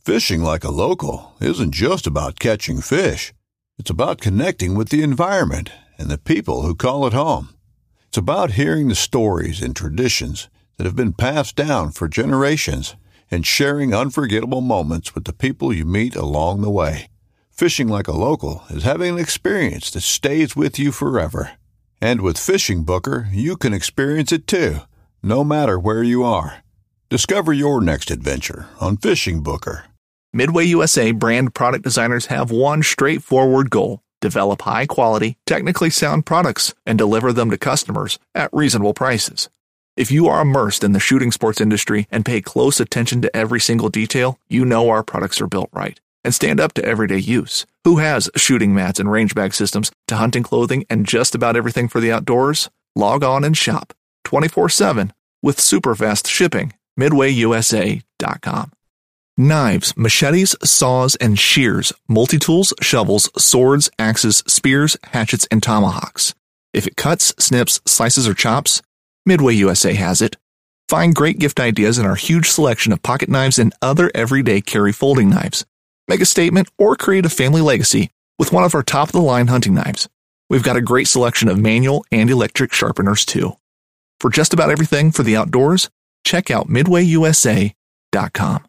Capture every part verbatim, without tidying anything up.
Fishing like a local isn't just about catching fish. It's about connecting with the environment and the people who call it home. It's about hearing the stories and traditions that have been passed down for generations and sharing unforgettable moments with the people you meet along the way. Fishing like a local is having an experience that stays with you forever. And with Fishing Booker, you can experience it too, no matter where you are. Discover your next adventure on Fishing Booker. Midway U S A brand product designers have one straightforward goal: develop high-quality, technically sound products and deliver them to customers at reasonable prices. If you are immersed in the shooting sports industry and pay close attention to every single detail, you know our products are built right and stand up to everyday use. Who has shooting mats and range bag systems to hunting clothing and just about everything for the outdoors? Log on and shop twenty-four seven with super fast shipping. midway u s a dot com. Knives, machetes, saws, and shears, multi-tools, shovels, swords, axes, spears, hatchets, and tomahawks. If it cuts, snips, slices, or chops, Midway U S A has it. Find great gift ideas in our huge selection of pocket knives and other everyday carry folding knives. Make a statement or create a family legacy with one of our top-of-the-line hunting knives. We've got a great selection of manual and electric sharpeners, too. For just about everything for the outdoors, check out midway u s a dot com.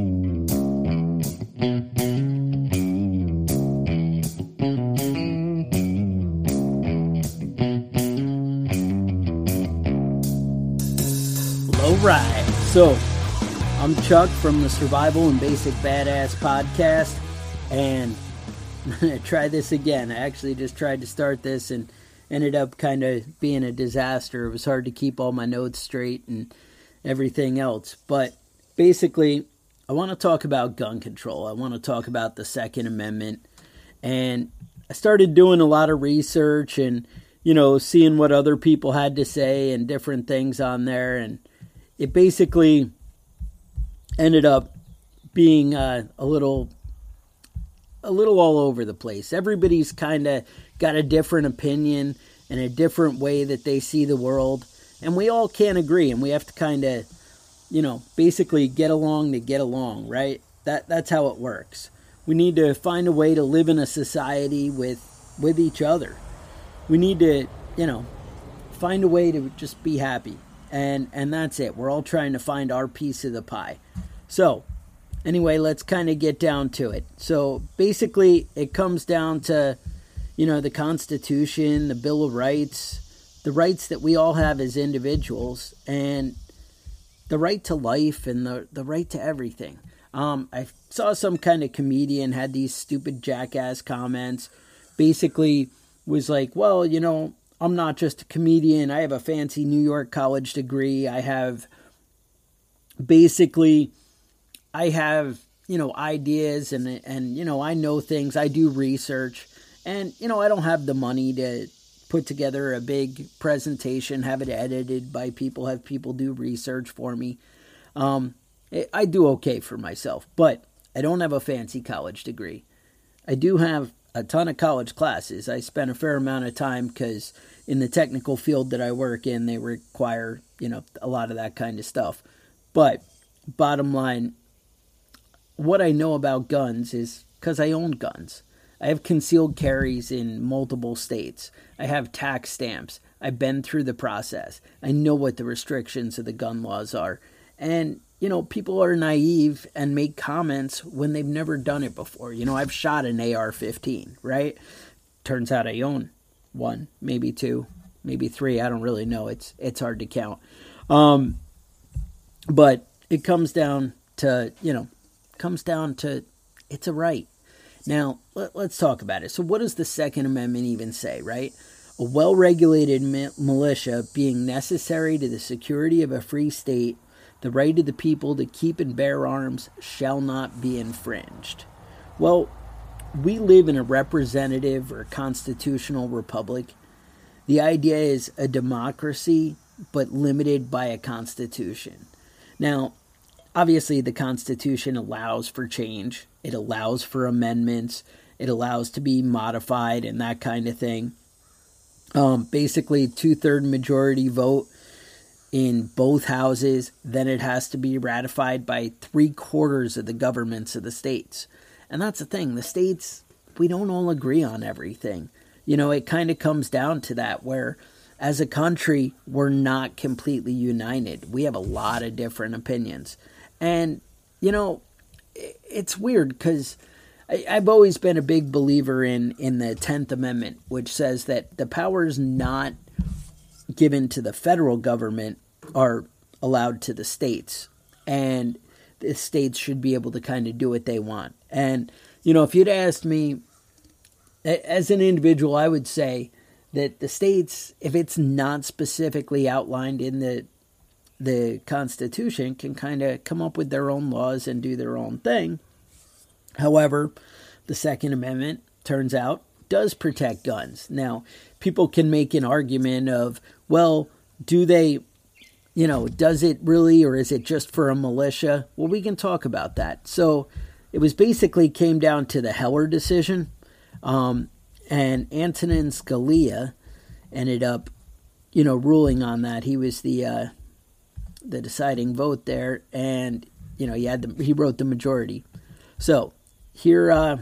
All right, so I'm Chuck from the Survival and Basic Badass podcast, and I'm going to try this again. I actually just tried to start this and ended up kind of being a disaster. It was hard to keep all my notes straight and everything else, but basically, I want to talk about gun control. I want to talk about the Second Amendment, and I started doing a lot of research and, you know, seeing what other people had to say and different things on there, and it basically ended up being uh, a little, a little all over the place. Everybody's kind of got a different opinion and a different way that they see the world, and we all can't agree, and we have to kind of, you know, basically get along to get along, right? That that's how it works. We need to find a way to live in a society with with each other. We need to, you know, find a way to just be happy. And and that's it. We're all trying to find our piece of the pie. So, anyway, let's kind of get down to it. So, basically, it comes down to, you know, the Constitution, the Bill of Rights, the rights that we all have as individuals, and the right to life and the, the right to everything. Um, I saw some kind of comedian had these stupid jackass comments. Basically was like, well, you know, I'm not just a comedian. I have a fancy New York college degree. I have basically, I have, you know, ideas and, and, you know, I know things. I do research and, you know, I don't have the money to put together a big presentation, have it edited by people, have people do research for me. Um, I do okay for myself, but I don't have a fancy college degree. I do have a ton of college classes. I spent a fair amount of time because in the technical field that I work in, they require, you know, a lot of that kind of stuff. But bottom line, what I know about guns is because I own guns. I have concealed carries in multiple states. I have tax stamps. I've been through the process. I know what the restrictions of the gun laws are. And, you know, people are naive and make comments when they've never done it before. You know, I've shot an A R fifteen, right? Turns out I own one, maybe two, maybe three. I don't really know. It's it's hard to count. Um, but it comes down to, you know, comes down to it's a right. Now, let, let's talk about it. So what does the Second Amendment even say, right? A well-regulated mi- militia being necessary to the security of a free state, the right of the people to keep and bear arms shall not be infringed. Well, we live in a representative or constitutional republic. The idea is a democracy, but limited by a constitution. Now, obviously, the Constitution allows for change. It allows for amendments. It allows to be modified and that kind of thing. Um, basically, two-thirds majority vote in both houses, then it has to be ratified by three quarters of the governments of the states. And that's the thing. The states, we don't all agree on everything. You know, it kind of comes down to that, where as a country, we're not completely united. We have a lot of different opinions. And, you know, it's weird because I've always been a big believer in, in the tenth Amendment, which says that the powers not given to the federal government are allowed to the states, and the states should be able to kind of do what they want. And, you know, if you'd asked me as an individual, I would say that the states, if it's not specifically outlined in the the Constitution, can kind of come up with their own laws and do their own thing. However, the Second Amendment, turns out, does protect guns. Now, people can make an argument of, well, do they, you know, does it really, or is it just for a militia? Well, we can talk about that. So it was basically came down to the Heller decision, um, and Antonin Scalia ended up, you know, ruling on that. He was the uh, the deciding vote there, and you know, he had the, he wrote the majority. So here, uh,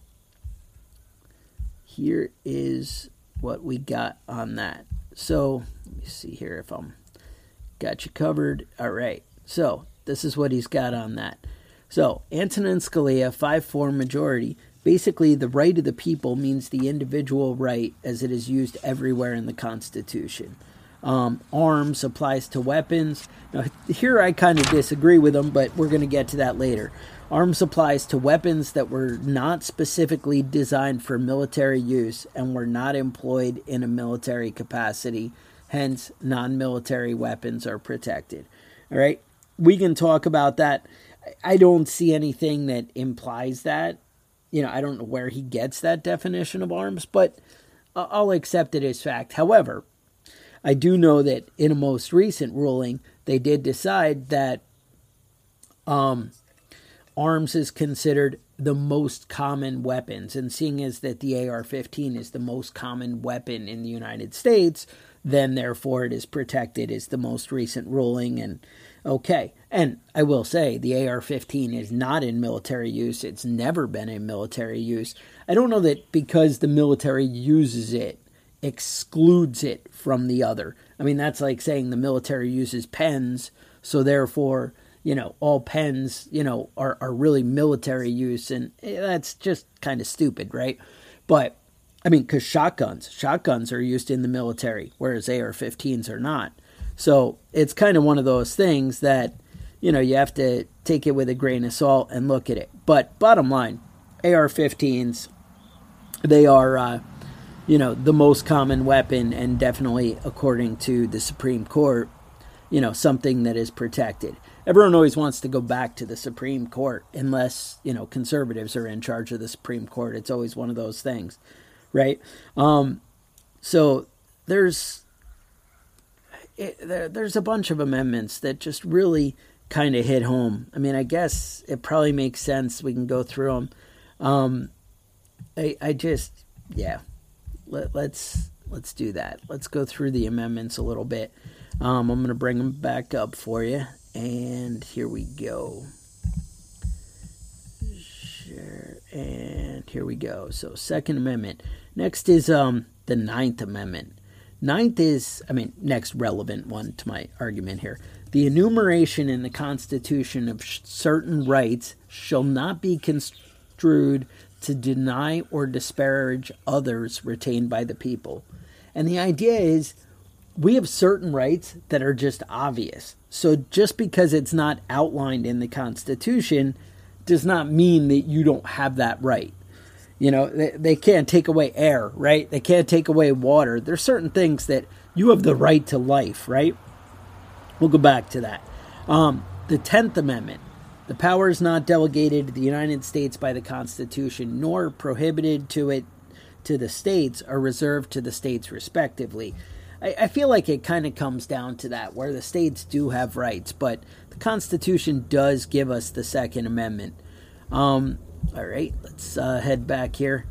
here is what we got on that. So let me see here if I'm got you covered. All right. So this is what he's got on that. So Antonin Scalia, five four majority. Basically, the right of the people means the individual right as it is used everywhere in the Constitution. Um, arms applies to weapons. Now, here I kind of disagree with him, but we're going to get to that later. Arms applies to weapons that were not specifically designed for military use and were not employed in a military capacity. Hence, non-military weapons are protected. All right, we can talk about that. I don't see anything that implies that. You know, I don't know where he gets that definition of arms, but I'll accept it as fact. However, I do know that in a most recent ruling, they did decide that um, arms is considered the most common weapons. And seeing as that the A R fifteen is the most common weapon in the United States, then therefore it is protected is the most recent ruling. And okay. And I will say the A R fifteen is not in military use. It's never been in military use. I don't know that because the military uses it, excludes it from the other. I mean, that's like saying the military uses pens, so therefore, you know, all pens, you know, are, are really military use, and that's just kind of stupid, right? But, I mean, because shotguns, shotguns are used in the military, whereas A R fifteens are not. So it's kind of one of those things that, you know, you have to take it with a grain of salt and look at it. But bottom line, A R fifteens, they are, uh, you know, the most common weapon, and definitely, according to the Supreme Court, you know, something that is protected. Everyone always wants to go back to the Supreme Court unless, you know, conservatives are in charge of the Supreme Court. It's always one of those things, right? Um, so there's it, there, there's a bunch of amendments that just really kind of hit home. I mean, I guess it probably makes sense. We can go through them. Um, I, I just, yeah, Let, let's let's do that. Let's go through the amendments a little bit. Um, I'm going to bring them back up for you. And here we go. Sure. And here we go. So Second Amendment. Next is um, the Ninth Amendment. Ninth is, I mean, next relevant one to my argument here. The enumeration in the Constitution of sh- certain rights shall not be construed to deny or disparage others retained by the people. And the idea is we have certain rights that are just obvious. So just because it's not outlined in the Constitution does not mean that you don't have that right. You know, they, they can't take away air, right? They can't take away water. There's certain things that you have the right to life, right? We'll go back to that. Um, the Tenth Amendment. The power is not delegated to the United States by the Constitution, nor prohibited to it to the states, or reserved to the states respectively. I, I feel like it kind of comes down to that, where the states do have rights, but the Constitution does give us the Second Amendment. Um, all right, let's uh, head back here.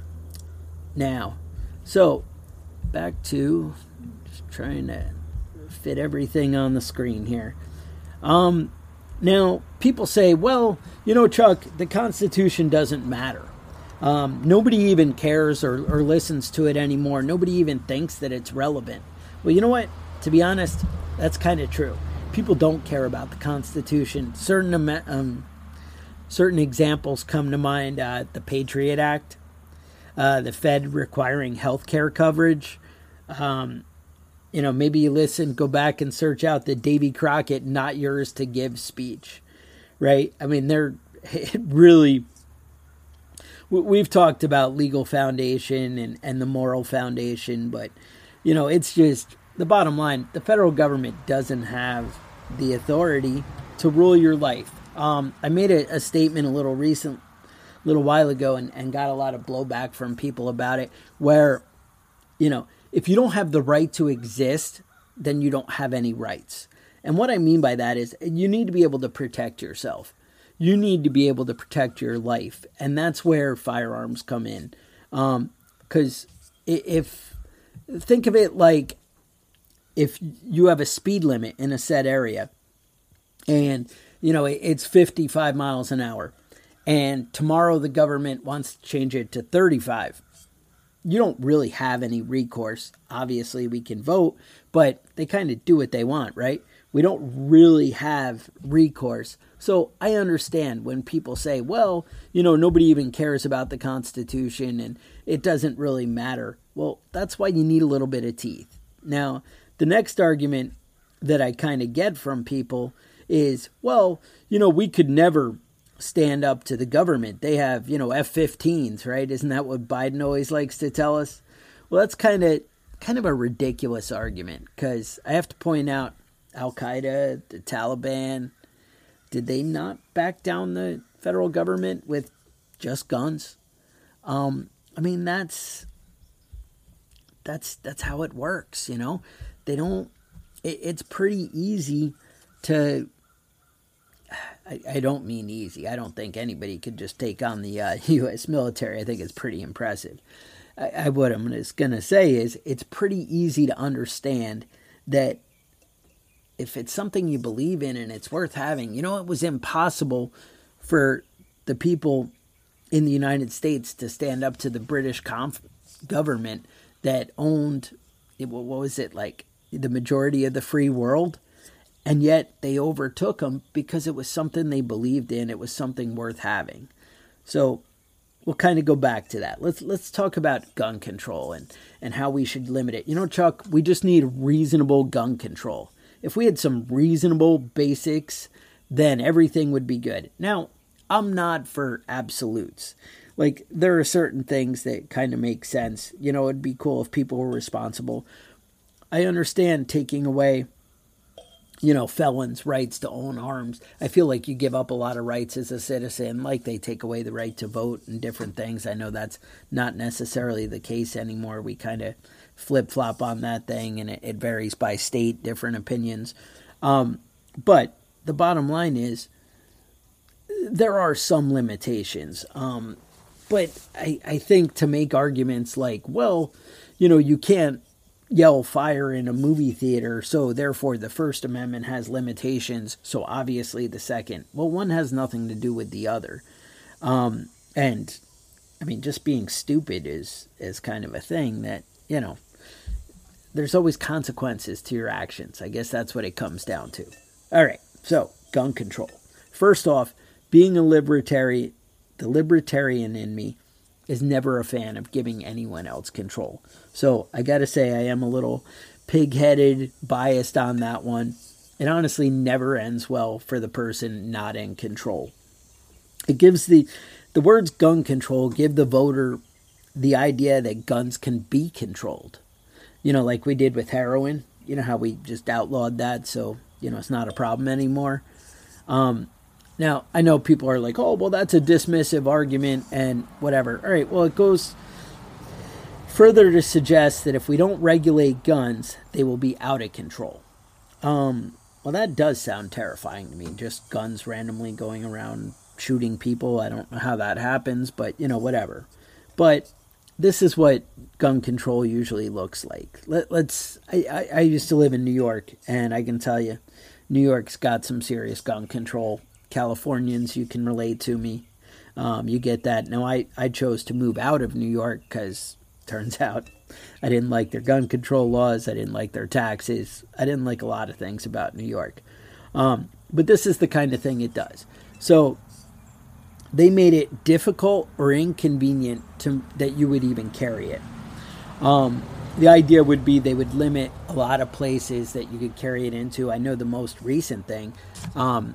Now, so back to just trying to fit everything on the screen here. Um, now, people say, well, you know, Chuck, the Constitution doesn't matter. Um, nobody even cares or, or listens to it anymore. Nobody even thinks that it's relevant. Well, you know what? To be honest, that's kind of true. People don't care about the Constitution. Certain um, certain examples come to mind. Uh, the Patriot Act, uh, the Fed requiring health care coverage. Um, you know, maybe you listen, go back and search out the Davy Crockett "Not Yours to Give" speech, right? I mean, they're it really... We've talked about legal foundation and, and the moral foundation, but, you know, it's just the bottom line. The federal government doesn't have the authority to rule your life. Um, I made a, a statement a little recent, a little while ago and, and got a lot of blowback from people about it where, you know, if you don't have the right to exist, then you don't have any rights. And what I mean by that is you need to be able to protect yourself. You need to be able to protect your life. And that's where firearms come in. Because um, if, think of it like if you have a speed limit in a set area and, you know, it's fifty-five miles an hour. And tomorrow the government wants to change it to thirty-five. You don't really have any recourse. Obviously, we can vote, but they kind of do what they want, right? We don't really have recourse. So I understand when people say, well, you know, nobody even cares about the Constitution and it doesn't really matter. Well, that's why you need a little bit of teeth. Now, the next argument that I kind of get from people is, well, you know, we could never stand up to the government. They have, you know, F fifteens, right? Isn't that what Biden always likes to tell us? Well, that's kind of kind of a ridiculous argument because I have to point out Al-Qaeda, the Taliban, did they not back down the federal government with just guns? Um, I mean, that's that's that's how it works, you know. They don't. It, it's pretty easy to. I, I don't mean easy. I don't think anybody could just take on the uh, U S military. I think it's pretty impressive. I, I what I'm just gonna say is it's pretty easy to understand that. If it's something you believe in and it's worth having, you know, it was impossible for the people in the United States to stand up to the British conf- government that owned, what was it, like the majority of the free world? And yet they overtook them because it was something they believed in. It was something worth having. So we'll kind of go back to that. Let's let's talk about gun control and, and how we should limit it. You know, Chuck, we just need reasonable gun control. If we had some reasonable basics, then everything would be good. Now, I'm not for absolutes. Like, there are certain things that kind of make sense. You know, it'd be cool if people were responsible. I understand taking away, you know, felons' rights to own arms. I feel like you give up a lot of rights as a citizen, like they take away the right to vote and different things. I know that's not necessarily the case anymore. We kind of flip-flop on that thing, and it, it varies by state, different opinions. Um, but the bottom line is there are some limitations. Um, but I, I think to make arguments like, well, you know, you can't yell fire in a movie theater, so therefore the First Amendment has limitations, so obviously the Second. Well, one has nothing to do with the other. Um, and, I mean, just being stupid is, is kind of a thing that, you know, there's always consequences to your actions. I guess that's what it comes down to. All right, so gun control. First off, being a libertarian, the libertarian in me is never a fan of giving anyone else control. So I got to say I am a little pig-headed, biased on that one. It honestly never ends well for the person not in control. It gives the, the words gun control give the voter the idea that guns can be controlled. You know, like we did with heroin. You know how we just outlawed that, so, you know, it's not a problem anymore. Um, now, I know people are like, oh, well, that's a dismissive argument and whatever. All right, well, it goes further to suggest that if we don't regulate guns, they will be out of control. Um, well, that does sound terrifying to me, just guns randomly going around shooting people. I don't know how that happens, but, you know, whatever. But this is what gun control usually looks like. Let, let's. I, I, I used to live in New York, and I can tell you, New York's got some serious gun control. Californians, you can relate to me. Um, you get that. Now, I, I chose to move out of New York because turns out I didn't like their gun control laws. I didn't like their taxes. I didn't like a lot of things about New York. Um, but this is the kind of thing it does. So they made it difficult or inconvenient to that you would even carry it. Um, the idea would be they would limit a lot of places that you could carry it into. I know the most recent thing um,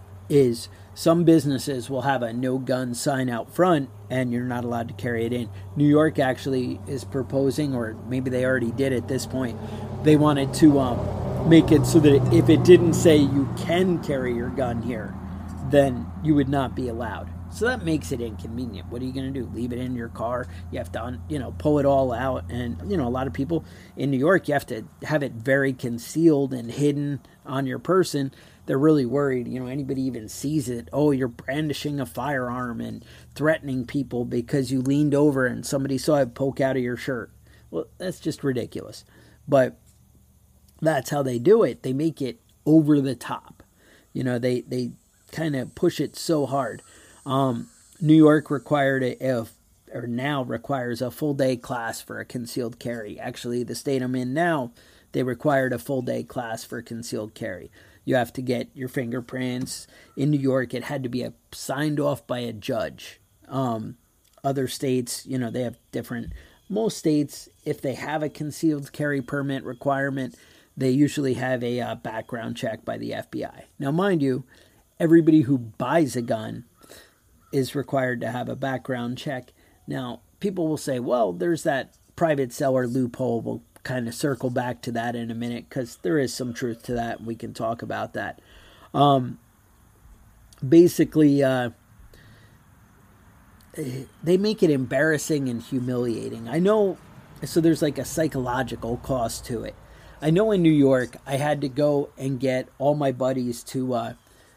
is some businesses will have a no gun sign out front and you're not allowed to carry it in. New York actually is proposing, or maybe they already did at this point, they wanted to um, make it so that if it didn't say you can carry your gun here, then you would not be allowed. So that makes it inconvenient. What are you going to do? Leave it in your car? You have to, you know, pull it all out. And, you know, a lot of people in New York, you have to have it very concealed and hidden on your person. They're really worried, you know, anybody even sees it. Oh, you're brandishing a firearm and threatening people because you leaned over and somebody saw it poke out of your shirt. Well, that's just ridiculous. But that's how they do it. They make it over the top. You know, they, they kind of push it so hard. Um, New York required a, a, or now requires a full day class for a concealed carry. Actually, the state I'm in now, they required a full day class for concealed carry. You have to get your fingerprints. In New York, it had to be a, signed off by a judge. Um, other states, you know, they have different. Most states, if they have a concealed carry permit requirement, they usually have a uh, background check by the F B I. Now, mind you, everybody who buys a gun is required to have a background check. Now, people will say, well, there's that private seller loophole. We'll kind of circle back to that in a minute because there is some truth to that. And we can talk about that. Um, basically, uh, they make it embarrassing and humiliating. I know, so there's like a psychological cost to it. I know in New York, I had to go and get all my buddies to uh,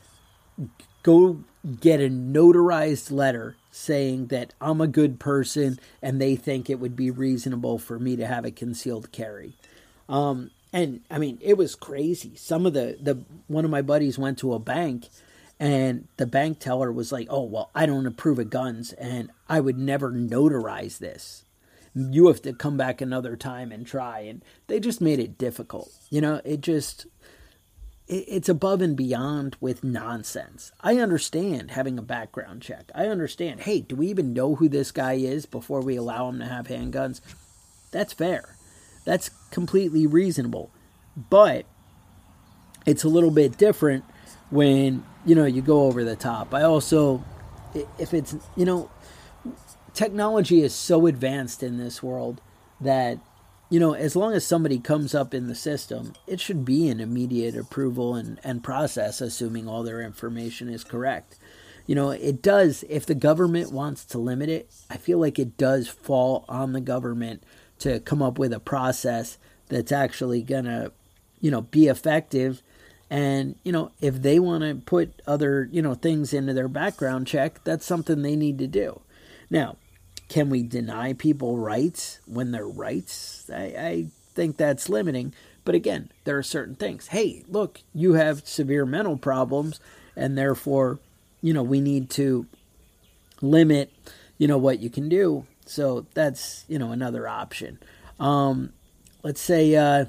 go get a notarized letter saying that I'm a good person and they think it would be reasonable for me to have a concealed carry. Um, and I mean, it was crazy. Some of the, the, one of my buddies went to a bank and the bank teller was like, oh, well, I don't approve of guns and I would never notarize this. You have to come back another time and try. And they just made it difficult. You know, it just, it's above and beyond with nonsense. I understand having a background check. I understand, hey, do we even know who this guy is before we allow him to have handguns? That's fair. That's completely reasonable. But it's a little bit different when, you know, you go over the top. I also, if it's, you know, technology is so advanced in this world that, you know, as long as somebody comes up in the system, it should be an immediate approval and, and process, assuming all their information is correct. You know, it does, if the government wants to limit it, I feel like it does fall on the government to come up with a process that's actually going to, you know, be effective. And, you know, if they want to put other, you know, things into their background check, that's something they need to do. Now, can we deny people rights when they're rights? I, I think that's limiting. But again, there are certain things. Hey, look, you have severe mental problems, and therefore, you know, we need to limit, you know, what you can do. So that's, you know, another option. Um, let's say uh,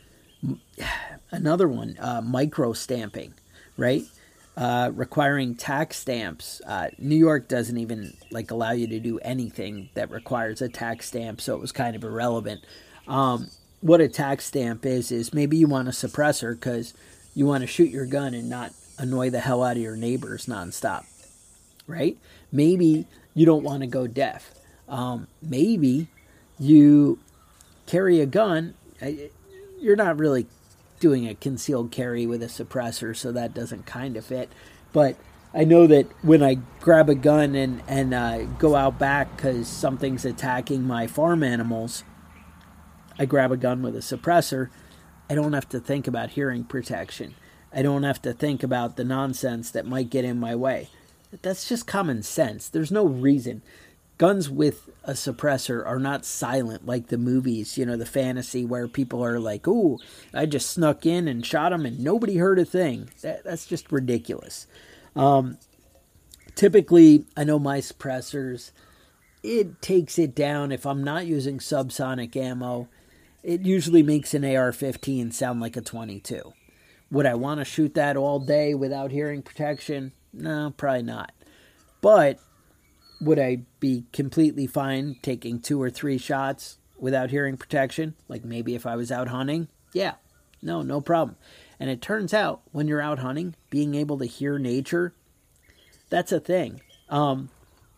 another one, uh, micro stamping, right? Uh, requiring tax stamps. Uh, New York doesn't even like allow you to do anything that requires a tax stamp, so it was kind of irrelevant. Um, what a tax stamp is, is maybe you want a suppressor because you want to shoot your gun and not annoy the hell out of your neighbors nonstop, right? Maybe you don't want to go deaf. Um, maybe you carry a gun. You're not really doing a concealed carry with a suppressor, so that doesn't kind of fit. But I know that when I grab a gun and, and uh, go out back because something's attacking my farm animals, I grab a gun with a suppressor. I don't have to think about hearing protection. I don't have to think about the nonsense that might get in my way. That's just common sense. There's no reason. guns with a suppressor are not silent like the movies, you know, the fantasy where people are like, ooh, I just snuck in and shot him and nobody heard a thing. That, that's just ridiculous. Um, typically, I know my suppressors, it takes it down. If I'm not using subsonic ammo, it usually makes an A R fifteen sound like a twenty-two. Would I want to shoot that all day without hearing protection? No, probably not. But would I be completely fine taking two or three shots without hearing protection? Like maybe if I was out hunting? Yeah, no, no problem. And it turns out when you're out hunting, being able to hear nature, that's a thing. Um,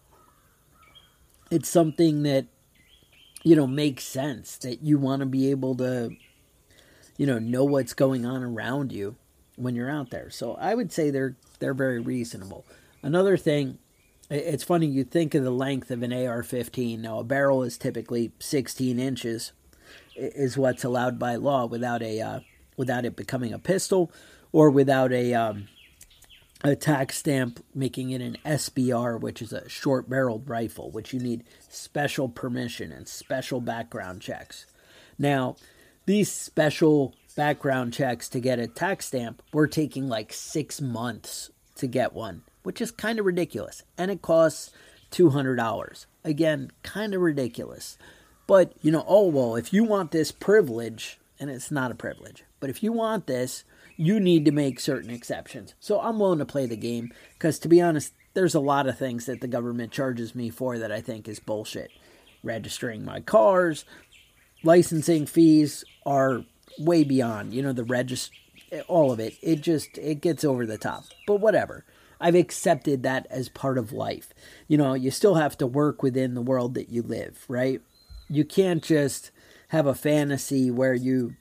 it's something that, you know, makes sense, that you want to be able to, you know, know what's going on around you when you're out there. So I would say they're they're very reasonable. Another thing, it's funny, you think of the length of an A R fifteen. Now, a barrel is typically sixteen inches, is what's allowed by law without a uh, without it becoming a pistol or without a um, a tax stamp making it an S B R, which is a short-barreled rifle, which you need special permission and special background checks. Now, these special background checks to get a tax stamp were taking like six months to get one, which is kind of ridiculous. And it costs two hundred dollars. Again, kind of ridiculous. But, you know, oh, well, if you want this privilege, and it's not a privilege, but if you want this, you need to make certain exceptions. So I'm willing to play the game because, to be honest, there's a lot of things that the government charges me for that I think is bullshit. Registering my cars, licensing fees are way beyond, you know, the regist, all of it. It just, it gets over the top. But whatever. I've accepted that as part of life. You know, you still have to work within the world that you live, right? You can't just have a fantasy where you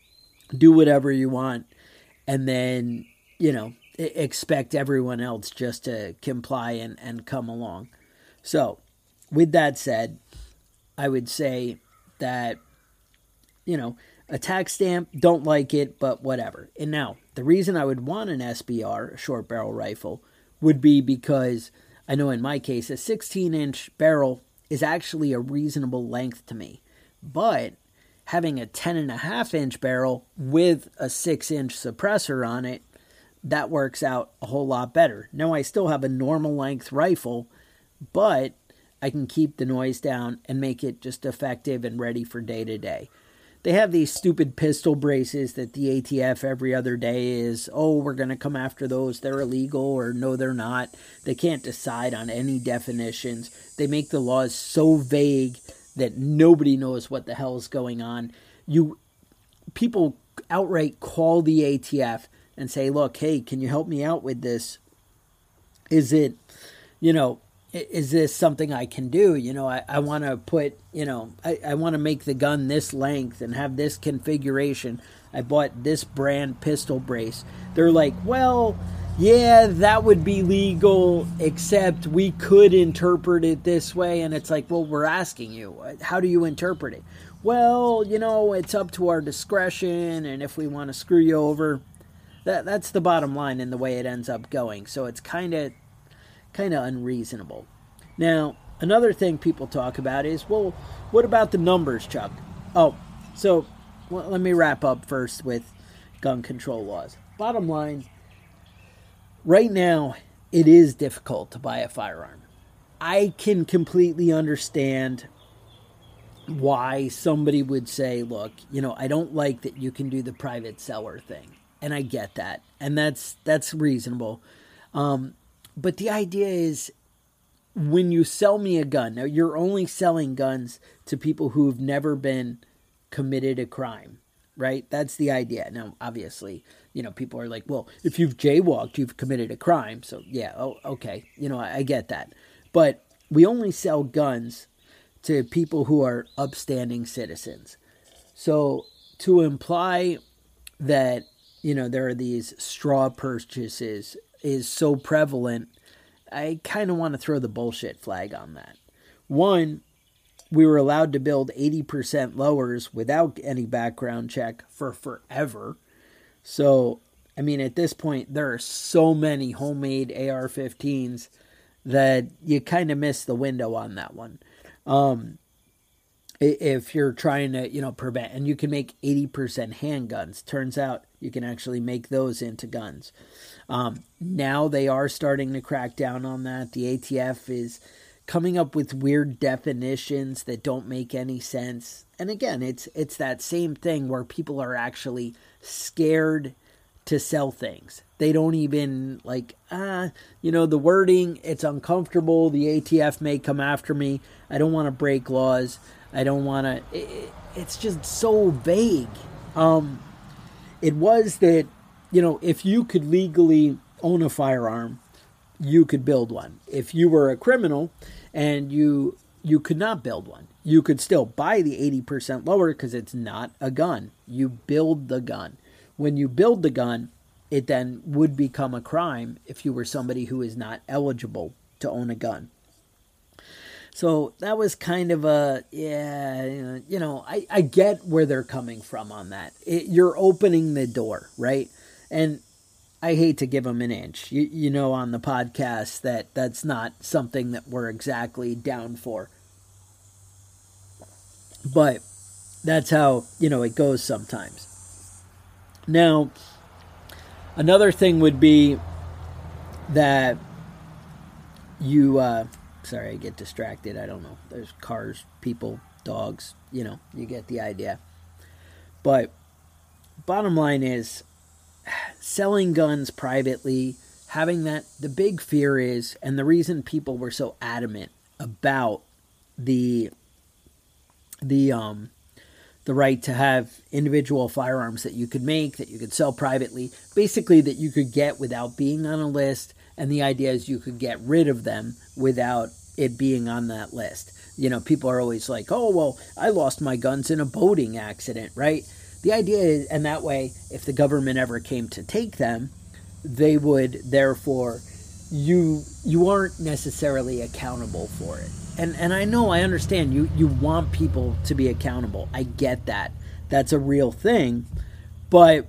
do whatever you want and then, you know, expect everyone else just to comply and, and come along. So, with that said, I would say that, you know, a tax stamp, don't like it, but whatever. And now, the reason I would want an S B R, a short barrel rifle, would be because I know in my case, a sixteen inch barrel is actually a reasonable length to me. But having a ten and a half inch barrel with a six inch suppressor on it, that works out a whole lot better. Now I still have a normal length rifle, but I can keep the noise down and make it just effective and ready for day to day. They have these stupid pistol braces that the A T F every other day is, oh, we're going to come after those. They're illegal, or no, they're not. They can't decide on any definitions. They make the laws so vague that nobody knows what the hell is going on. You people outright call the A T F and say, look, hey, can you help me out with this? Is it, you know, is this something I can do? You know, I, I want to put, you know, I, I want to make the gun this length and have this configuration. I bought this brand pistol brace. They're like, well, yeah, that would be legal, except we could interpret it this way. And it's like, well, we're asking you, how do you interpret it? Well, you know, it's up to our discretion, and if we want to screw you over, that that's the bottom line in the way it ends up going. So it's kind of kind of unreasonable. Now, another thing people talk about is, well, what about the numbers, Chuck? Oh, so well, let me wrap up first with gun control laws. Bottom line, right now, it is difficult to buy a firearm. I can completely understand why somebody would say, look, you know, I don't like that you can do the private seller thing. And I get that. And that's that's reasonable. Um, but the idea is, when you sell me a gun, now you're only selling guns to people who've never been committed a crime, right? That's the idea. Now, obviously, you know, people are like, well, if you've jaywalked, you've committed a crime. So, yeah, oh, okay. You know, I, I get that. But we only sell guns to people who are upstanding citizens. So to imply that, you know, there are these straw purchases is so prevalent, I kind of want to throw the bullshit flag on that. One, we were allowed to build eighty percent lowers without any background check for forever. So, I mean, at this point, there are so many homemade A R fifteens that you kind of miss the window on that one. Um, if you're trying to, you know, prevent, and you can make eighty percent handguns. Turns out you can actually make those into guns. Um, now they are starting to crack down on that. The A T F is coming up with weird definitions that don't make any sense. And again, it's it's that same thing where people are actually scared to sell things. They don't even like, ah, you know, the wording, it's uncomfortable. The A T F may come after me. I don't want to break laws. I don't want to, it, it's just so vague. Um, it was that, you know, if you could legally own a firearm, you could build one. If you were a criminal and you you could not build one, you could still buy the eighty percent lower because it's not a gun. You build the gun. When you build the gun, it then would become a crime if you were somebody who is not eligible to own a gun. So that was kind of a, yeah, you know, I, I get where they're coming from on that. It, you're opening the door, right? And I hate to give them an inch. You, you know, on the podcast that that's not something that we're exactly down for. But that's how, you know, it goes sometimes. Now, another thing would be that you, uh, sorry, I get distracted. I don't know. There's cars, people, dogs, you know, you get the idea. But bottom line is, selling guns privately, having that, the big fear is, and the reason people were so adamant about the, the, um, the right to have individual firearms that you could make, that you could sell privately, basically that you could get without being on a list, and the idea is you could get rid of them without it being on that list. You know, people are always like, oh, well, I lost my guns in a boating accident, right? The idea is, and that way, if the government ever came to take them, they would, therefore, you you aren't necessarily accountable for it. And and I know, I understand, you, you want people to be accountable. I get that. That's a real thing. But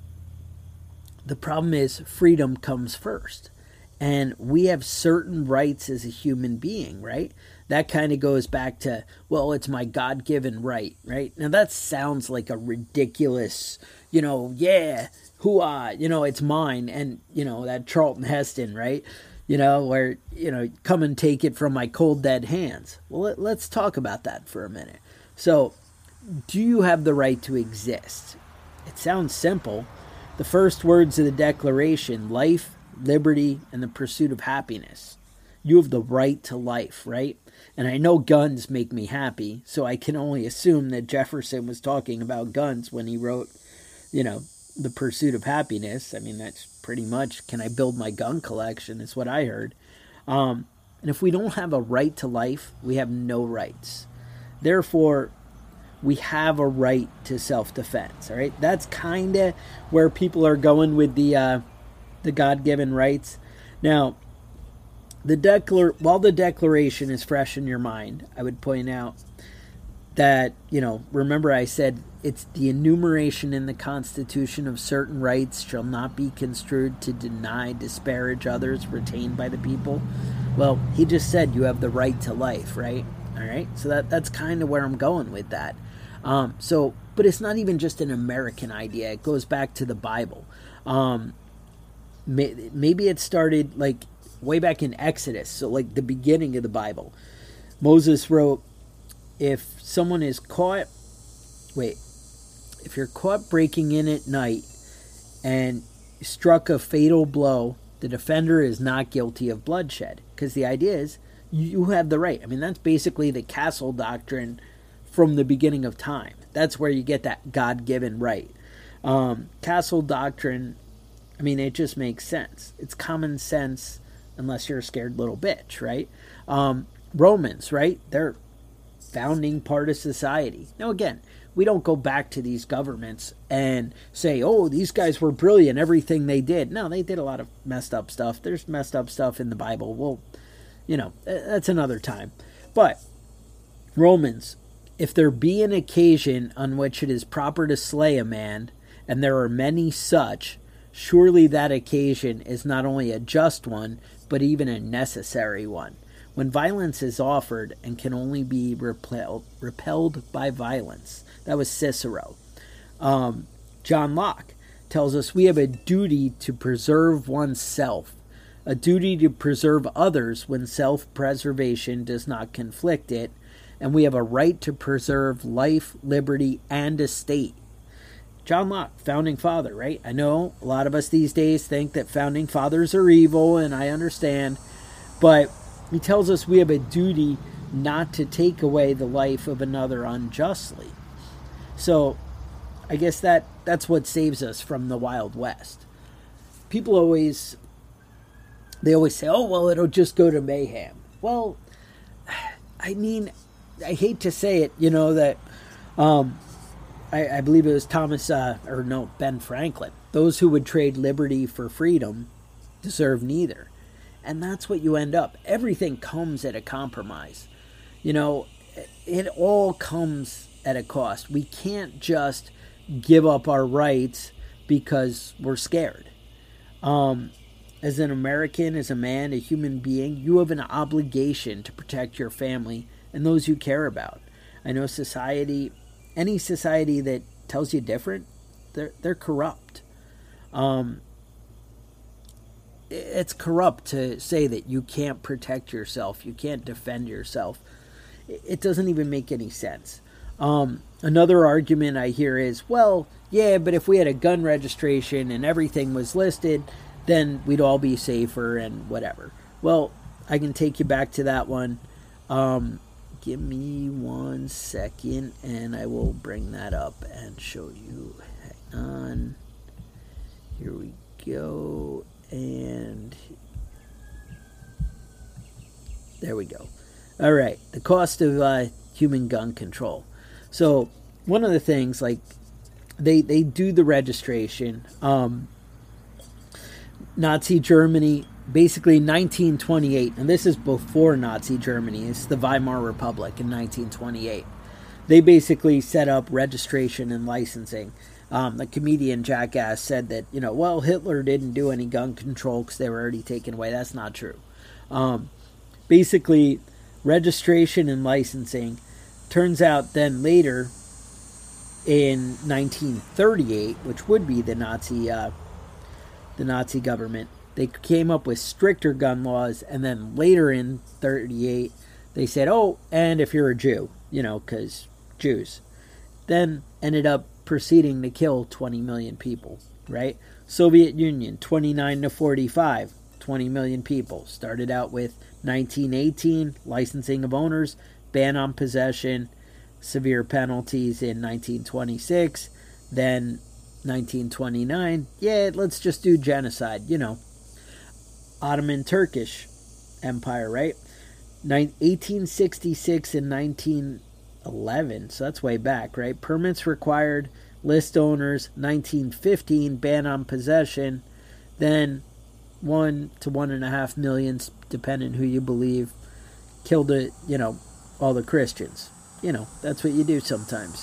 the problem is freedom comes first. And we have certain rights as a human being, right? That kind of goes back to, well, it's my God-given right, right? Now that sounds like a ridiculous, you know, yeah, hoo-ah, you know, it's mine. And, you know, that Charlton Heston, right? You know, where, you know, come and take it from my cold, dead hands. Well, let, let's talk about that for a minute. So, do you have the right to exist? It sounds simple. The first words of the Declaration, life, liberty, and the pursuit of happiness. You have the right to life, right? And I know guns make me happy, so I can only assume that Jefferson was talking about guns when he wrote, you know, the pursuit of happiness. I mean, that's pretty much, can I build my gun collection, is what I heard. Um, and if we don't have a right to life, we have no rights. Therefore, we have a right to self-defense, all right? That's kind of where people are going with the uh, the God-given rights. Now, the declar- while the Declaration is fresh in your mind, I would point out that, you know, remember I said it's the enumeration in the Constitution of certain rights shall not be construed to deny, disparage others retained by the people. Well, he just said you have the right to life, right? All right, so that that's kind of where I'm going with that. Um, so, but it's not even just an American idea. It goes back to the Bible. Um, may, maybe it started like way back in Exodus, so like the beginning of the Bible. Moses wrote, if someone is caught, wait, if you're caught breaking in at night and struck a fatal blow, the defender is not guilty of bloodshed. Because the idea is you have the right. I mean, that's basically the castle doctrine from the beginning of time. That's where you get that God-given right. Um, castle doctrine, I mean, it just makes sense. It's common sense unless you're a scared little bitch, right? Um, Romans, right? They're founding part of society. Now, again, we don't go back to these governments and say, oh, these guys were brilliant, everything they did. No, they did a lot of messed up stuff. There's messed up stuff in the Bible. Well, you know, that's another time. But Romans, if there be an occasion on which it is proper to slay a man, and there are many such, surely that occasion is not only a just one, but even a necessary one. When violence is offered and can only be repelled, repelled by violence. That was Cicero. Um, John Locke tells us we have a duty to preserve oneself, a duty to preserve others when self-preservation does not conflict it, and we have a right to preserve life, liberty, and estate. John Locke, founding father, right? I know a lot of us these days think that founding fathers are evil, and I understand, but he tells us we have a duty not to take away the life of another unjustly. So I guess that, that's what saves us from the Wild West. People always, they always say, oh, well, it'll just go to mayhem. Well, I mean, I hate to say it, you know, that um, I, I believe it was Thomas, uh, or no, Ben Franklin. Those who would trade liberty for freedom deserve neither. And that's what you end up. Everything comes at a compromise. You know, it all comes at a cost. We can't just give up our rights because we're scared. Um, as an American, as a man, a human being, you have an obligation to protect your family and those you care about. I know society, any society that tells you different, they're they're corrupt. Um, it's corrupt to say that you can't protect yourself, you can't defend yourself. It doesn't even make any sense. Um, another argument I hear is, well, yeah, but if we had a gun registration and everything was listed, then we'd all be safer and whatever. Well, I can take you back to that one. Um, give me one second and I will bring that up and show you. Hang on. Here we go. And there we go. All right. The cost of uh, human gun control. So one of the things, like, they, they do the registration. Um, Nazi Germany, basically nineteen twenty-eight, and this is before Nazi Germany. It's the Weimar Republic in nineteen twenty-eight. They basically set up registration and licensing. Um, the comedian Jackass said that, you know, well, Hitler didn't do any gun control because they were already taken away. That's not true. Um, basically, registration and licensing. Turns out then later in nineteen thirty-eight, which would be the Nazi uh, the Nazi government, they came up with stricter gun laws, and then later in thirty-eight, they said, oh, and if you're a Jew, you know, because Jews, then ended up proceeding to kill twenty million people, right? Soviet Union, twenty-nine to forty-five, twenty million people. Started out with nineteen eighteen, licensing of owners, ban on possession, severe penalties in nineteen twenty-six, then nineteen twenty-nine, yeah, let's just do genocide, you know. Ottoman Turkish Empire, right? eighteen sixty-six and nineteen eleven, so that's way back, right? Permits required, list owners, nineteen fifteen, ban on possession, then one to one and a half million, depending who you believe, killed it, you know, all the Christians. You know, that's what you do sometimes.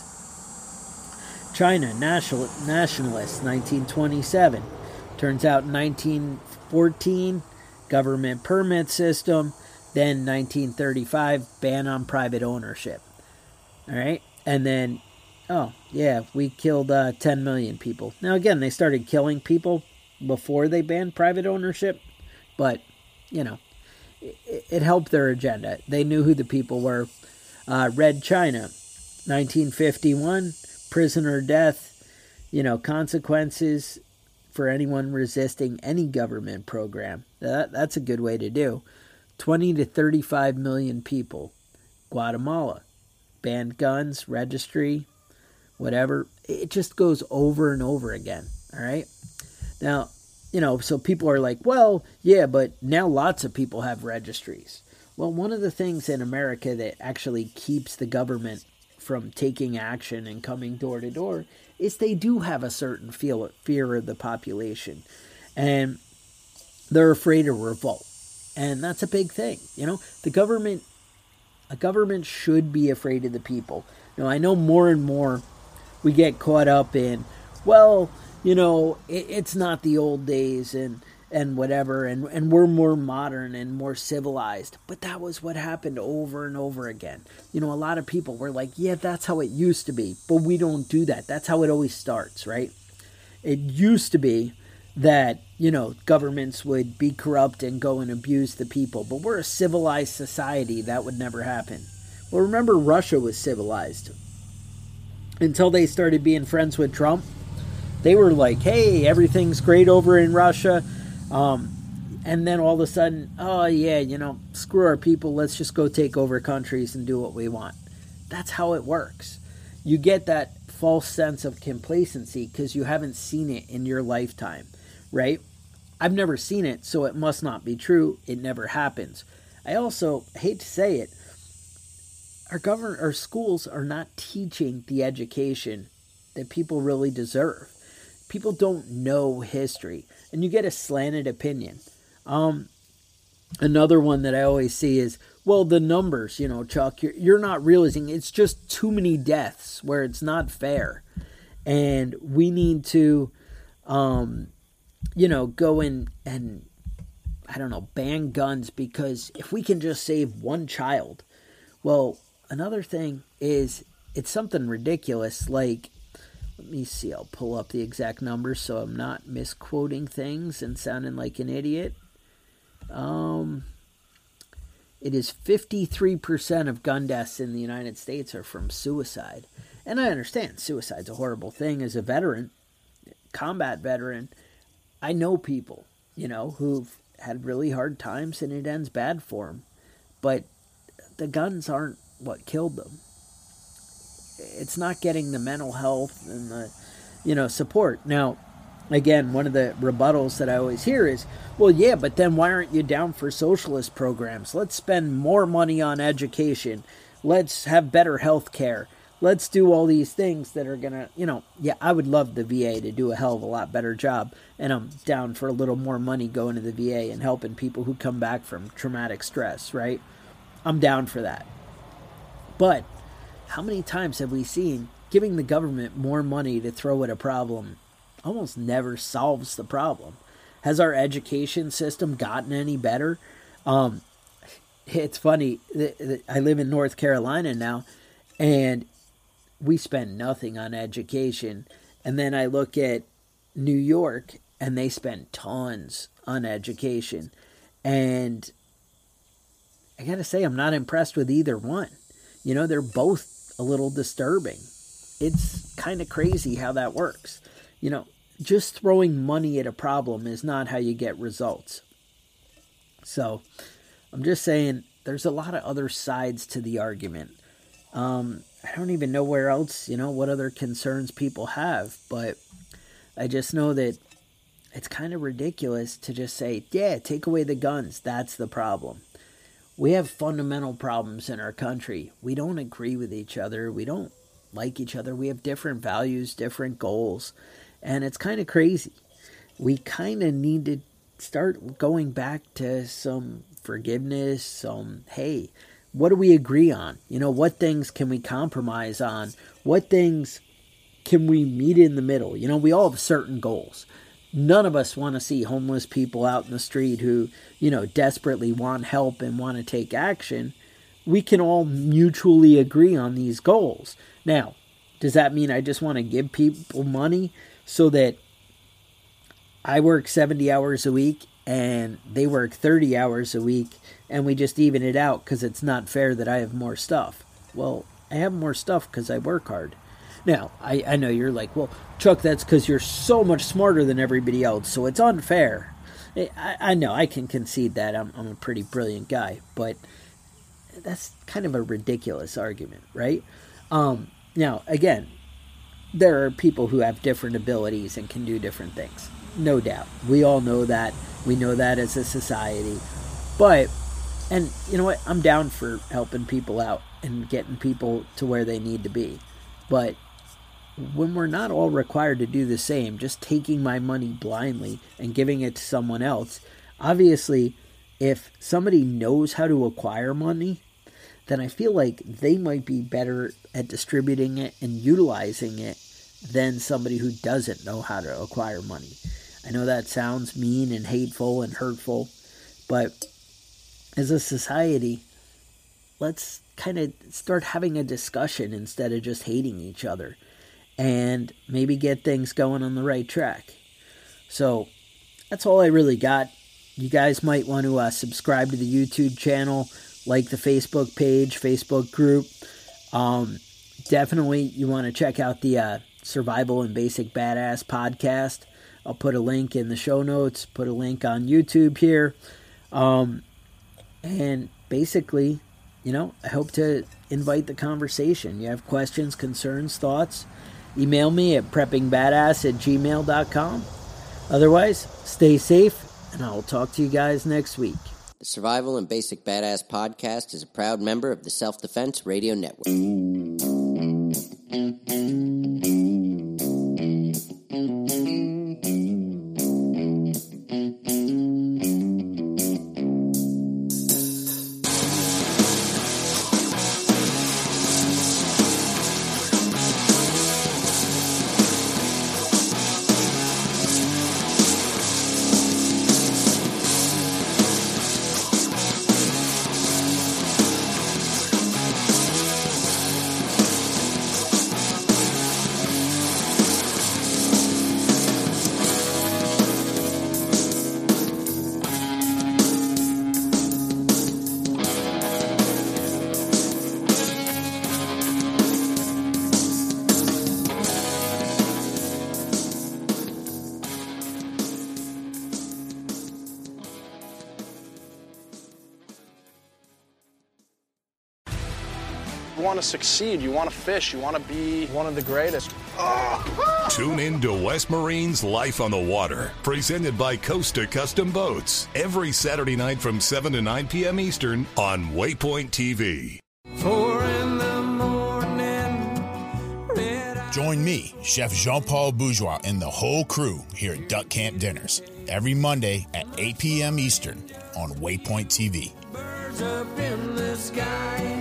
China, national, nationalists, nineteen twenty-seven. Turns out nineteen fourteen, government permit system. Then nineteen thirty-five, ban on private ownership. All right? And then, oh, yeah, we killed uh, ten million people. Now, again, they started killing people before they banned private ownership. But, you know, it, it helped their agenda. They knew who the people were. Uh, Red China, nineteen fifty-one, prisoner death, you know, consequences for anyone resisting any government program. That, that's a good way to do. twenty to thirty-five million people. Guatemala, banned guns, registry, whatever. It just goes over and over again, all right? Now, you know, so people are like, well, yeah, but now lots of people have registries. Well, one of the things in America that actually keeps the government from taking action and coming door to door is they do have a certain feel, fear of the population. And they're afraid of revolt. And that's a big thing. You know, the government, a government should be afraid of the people. Now, I know more and more we get caught up in, well, you know, it, it's not the old days and and whatever, and, and we're more modern and more civilized. But that was what happened over and over again. You know, a lot of people were like, yeah, that's how it used to be, but we don't do that. That's how it always starts, right? It used to be that, you know, governments would be corrupt and go and abuse the people, but we're a civilized society. That would never happen. Well, remember, Russia was civilized until they started being friends with Trump. They were like, hey, everything's great over in Russia. Um, and then all of a sudden, oh, yeah, you know, screw our people. Let's just go take over countries and do what we want. That's how it works. You get that false sense of complacency because you haven't seen it in your lifetime, right? I've never seen it, so it must not be true. It never happens. I also hate to say it, our government, our schools are not teaching the education that people really deserve. People don't know history, and you get a slanted opinion. Um, another one that I always see is, well, the numbers, you know, Chuck, you're, you're not realizing it's just too many deaths where it's not fair. And we need to, um, you know, go in and, I don't know, ban guns because if we can just save one child. Well, another thing is it's something ridiculous like, let me see, I'll pull up the exact numbers so I'm not misquoting things and sounding like an idiot. Um, it is fifty-three percent of gun deaths in the United States are from suicide. And I understand suicide's a horrible thing. As a veteran, combat veteran, I know people, you know, who've had really hard times and it ends bad for them. But the guns aren't what killed them. It's not getting the mental health and the, you know, support. Now, again, one of the rebuttals that I always hear is, well, yeah, but then why aren't you down for socialist programs? Let's spend more money on education. Let's have better health care. Let's do all these things that are going to, you know, yeah, I would love the V A to do a hell of a lot better job. And I'm down for a little more money going to the V A and helping people who come back from traumatic stress, right? I'm down for that. But how many times have we seen giving the government more money to throw at a problem almost never solves the problem? Has our education system gotten any better? Um, it's funny. I live in North Carolina now, and we spend nothing on education. And then I look at New York, and they spend tons on education. And I got to say, I'm not impressed with either one. You know, they're both a little disturbing. It's kind of crazy how that works. You know, just throwing money at a problem is not how you get results. So I'm just saying there's a lot of other sides to the argument. Um, I don't even know where else, you know, what other concerns people have, but I just know that it's kind of ridiculous to just say, yeah, take away the guns. That's the problem. We have fundamental problems in our country. We don't agree with each other. We don't like each other. We have different values, different goals. And it's kind of crazy. We kind of need to start going back to some forgiveness, some, hey, what do we agree on? You know, what things can we compromise on? What things can we meet in the middle? You know, we all have certain goals. None of us want to see homeless people out in the street who, you know, desperately want help and want to take action. We can all mutually agree on these goals. Now, does that mean I just want to give people money so that I work seventy hours a week and they work thirty hours a week and we just even it out because it's not fair that I have more stuff? Well, I have more stuff because I work hard. Now, I, I know you're like, well, Chuck, that's because you're so much smarter than everybody else, so it's unfair. I, I know, I can concede that. I'm, I'm a pretty brilliant guy, but that's kind of a ridiculous argument, right? Um, now, again, there are people who have different abilities and can do different things. No doubt. We all know that. We know that as a society. But, and you know what? I'm down for helping people out and getting people to where they need to be. But when we're not all required to do the same, just taking my money blindly and giving it to someone else, obviously, if somebody knows how to acquire money, then I feel like they might be better at distributing it and utilizing it than somebody who doesn't know how to acquire money. I know that sounds mean and hateful and hurtful, but as a society, let's kind of start having a discussion instead of just hating each other and maybe get things going on the right track. So that's all I really got. You guys might want to uh, subscribe to the YouTube channel, like the Facebook page, Facebook group. Um, definitely you want to check out the uh, Survival and Basic Badass podcast. I'll put a link in the show notes, put a link on YouTube here. Um, and basically, you know, I hope to invite the conversation. You have questions, concerns, thoughts, email me at preppingbadass at gmail dot com. Otherwise, stay safe, and I will talk to you guys next week. The Survival and Basic Badass podcast is a proud member of the Self-Defense Radio Network. You want to succeed, you want to fish, you want to be one of the greatest. Oh. Tune in to West Marine's Life on the Water, presented by Costa Custom Boats, every Saturday night from seven to nine p.m. Eastern on Waypoint T V. Four in the morning. Join me, Chef Jean-Paul Bourgeois, and the whole crew here at Duck Camp Dinners every Monday at eight p.m. Eastern on Waypoint T V. Birds up in the sky.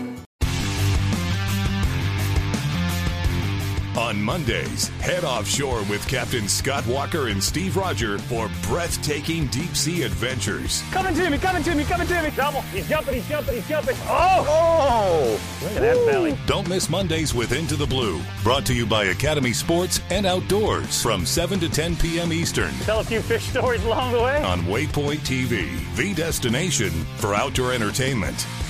On Mondays, head offshore with Captain Scott Walker and Steve Roger for breathtaking deep-sea adventures. Coming to me, coming to me, coming to me. Double. He's jumping, he's jumping, he's jumping. Oh! Oh! Look at that belly. Don't miss Mondays with Into the Blue, brought to you by Academy Sports and Outdoors from seven to ten p.m. Eastern. Tell a few fish stories along the way. On Waypoint T V, the destination for outdoor entertainment.